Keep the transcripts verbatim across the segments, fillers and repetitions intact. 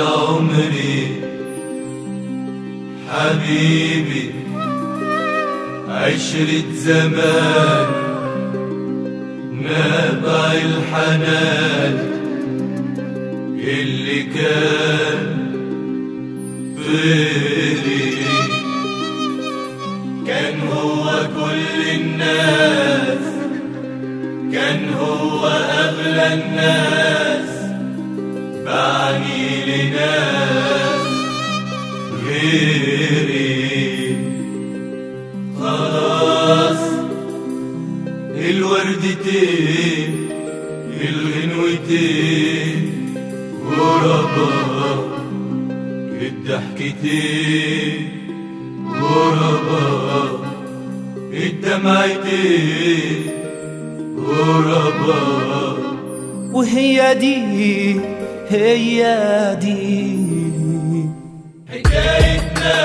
عمري حبيبي، عشرة زمان نابع الحنان اللي كان غيري، كان هو كل الناس، كان هو أغلى الناس، باعني لناس غيري. خلاص الوردتين الغنوتين غربا، الضحكتين غربا، الدمعتين غربا. وهي دي هي دي حكايتنا،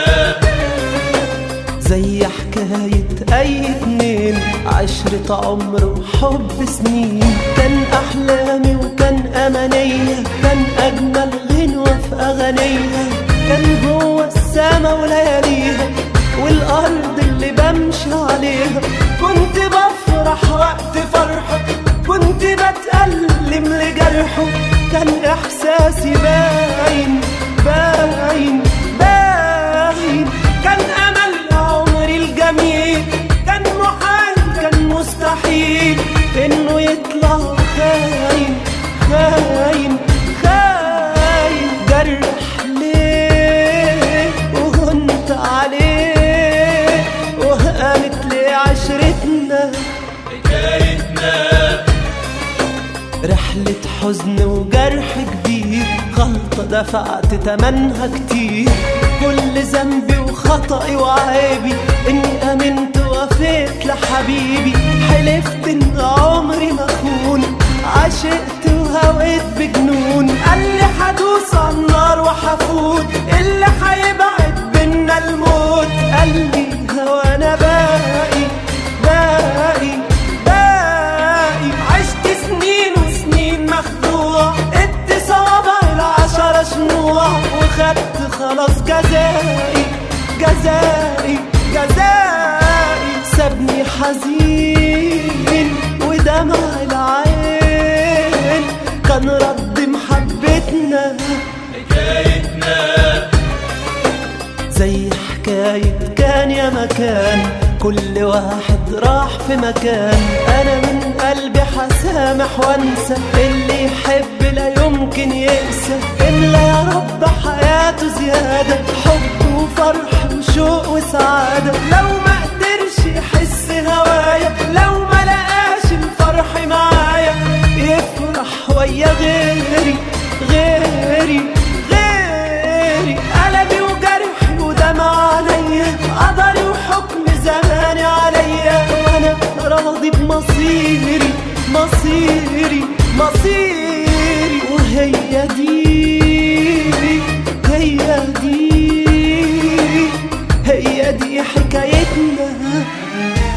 زي حكاية أي اتنين، عشرة عمر وحب سنين. كان أحلامي وكان أمانية، كان أجمل غنوة في أغانيها، كان هو السما ولياليها والأرض اللي بمشي عليها. كنت بفرح وقت فرحه، كنت بتألم لجرحه، كان إحساسي باين باين باين. كان أمل عمري الجميل، كان محال كان مستحيل إنه يطلع خاين خاين خاين. جرح ليه وهنت عليه، وقامت ليه عشرتنا حكايتنا. رحلة حزن وجرح كبير، غلطة دفعت تمنها كتير. كل ذنبي وخطئي وعيبي إني آمنت ووفيت لحبيبي. حلفت إن عمري ما أخون، عشقت وهويت بجنون. قال لي حدوس على النار وحفوت، اللي حيبعد بينا الموت. قال لي هوانا باقي باقي باقي. عشت سنين وسنين مخدوع، ادي صوابع العشرة شموع، وخدت خلاص جزائي جزائي جزائي. سابني حزين ودمع العين، كان رد محبتنا حكايتنا. زي حكاية كان يا مكان، كل واحد راح في مكان. أنا من قلبي حسامح وانسى، اللي يحب لا يمكن يقسى. إلا يا رب حياته زيادة، حب وفرح وشوق وسعادة. لو ما قدرش يحس هوايا، لو ما لقاش الفرح معايا، يفرح ويا غيري غيري غيري. قلبي وجرحي ودمع عليا، قدري وحكم زماني عليا. وانا راضي بمصيري مصيري مصيري. وهي دي هي دي هي دي حكايتنا.